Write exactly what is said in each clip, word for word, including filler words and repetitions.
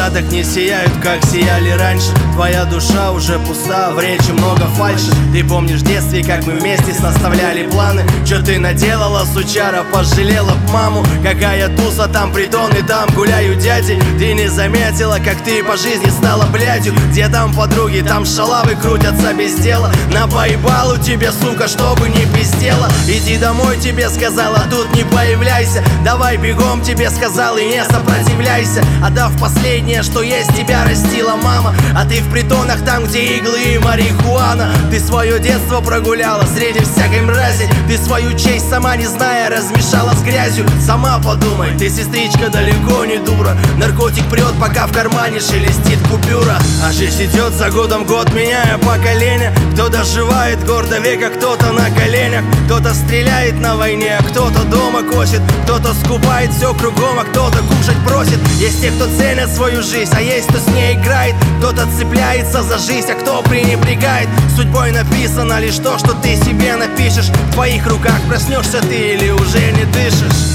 глаза так не сияют, как сияли раньше. Твоя душа уже пуста, в речи много фальши. Ты помнишь в детстве, как мы вместе составляли планы? Чё ты наделала, сучара, пожалела б маму? Какая туса, там притон и там гуляют дяди. Ты не заметила, как ты по жизни стала блядью? Где там подруги, там шалавы крутятся без дела. На поебалу тебе, сука, чтобы не пиздела. Иди домой, тебе сказала, тут не появляйся. Давай бегом, тебе сказал, и не сопротивляйся. Отдав последнее, что есть, тебя растила мама. А ты в притонах, там, где иглы и марихуана. Ты свое детство прогуляла среди всякой мрази. Ты свою честь, сама не зная, размешала с грязью. Сама подумай, ты, сестричка, далеко не дура. Наркотик прет, пока в кармане шелестит купюра. А жизнь идет за годом год, меняя поколение. Кто доживает гордо века, кто-то на коленях. Кто-то стреляет на войне, а кто-то дома косит. Кто-то скупает все кругом, а кто-то кушать просит. Есть те, кто ценит свою жизнь, а есть кто с ней играет. Кто-то цепляется за жизнь, а кто пренебрегает. Судьбой написано лишь то, что ты себе напишешь. В твоих руках проснешься ты или уже не дышишь.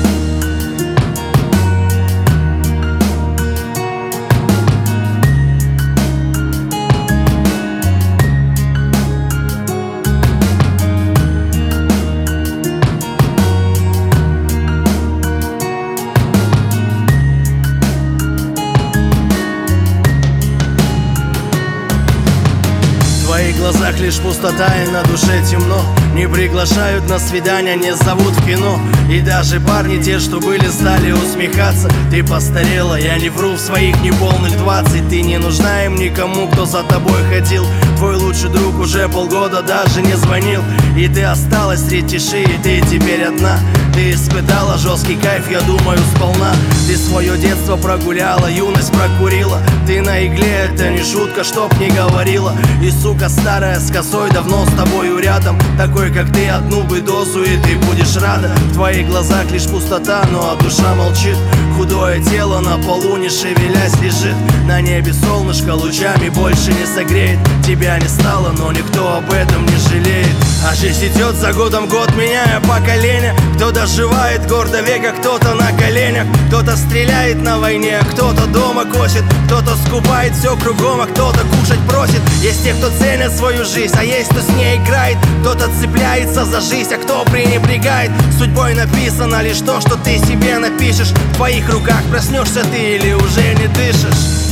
В твоих глазах лишь пустота и на душе темно. Не приглашают на свидания, не зовут в кино. И даже парни те, что были, стали усмехаться. Ты постарела, я не вру, в своих неполных двадцать. Ты не нужна им никому, кто за тобой ходил. Твой лучший друг уже полгода даже не звонил. И ты осталась среди тиши, и ты теперь одна. Ты испытала жесткий кайф, я думаю, сполна. Ты свое детство прогуляла, юность прокурила. Ты на игле, это не шутка, чтоб не говорила. И сука старая с косой давно с тобою рядом. Такой как ты, одну бы дозу, и ты будешь рада. В твоих глазах лишь пустота, ну а душа молчит. Худое тело на полу, не шевелясь, лежит. На небе солнышко лучами больше не согреет. Тебя не стало, но никто об этом не жалеет. А жизнь идет за годом год, меняя поколение. Кто доживает гордо века, кто-то на коленях. Кто-то стреляет на войне, кто-то дома косит. Кто-то скупает все кругом, а кто-то кушать просит. Есть те, кто ценит свою жизнь, а есть кто с ней играет. Кто-то цепляется за жизнь, а кто пренебрегает. Судьбой написано лишь то, что ты себе напишешь. В твоих руках проснешься ты или уже не дышишь.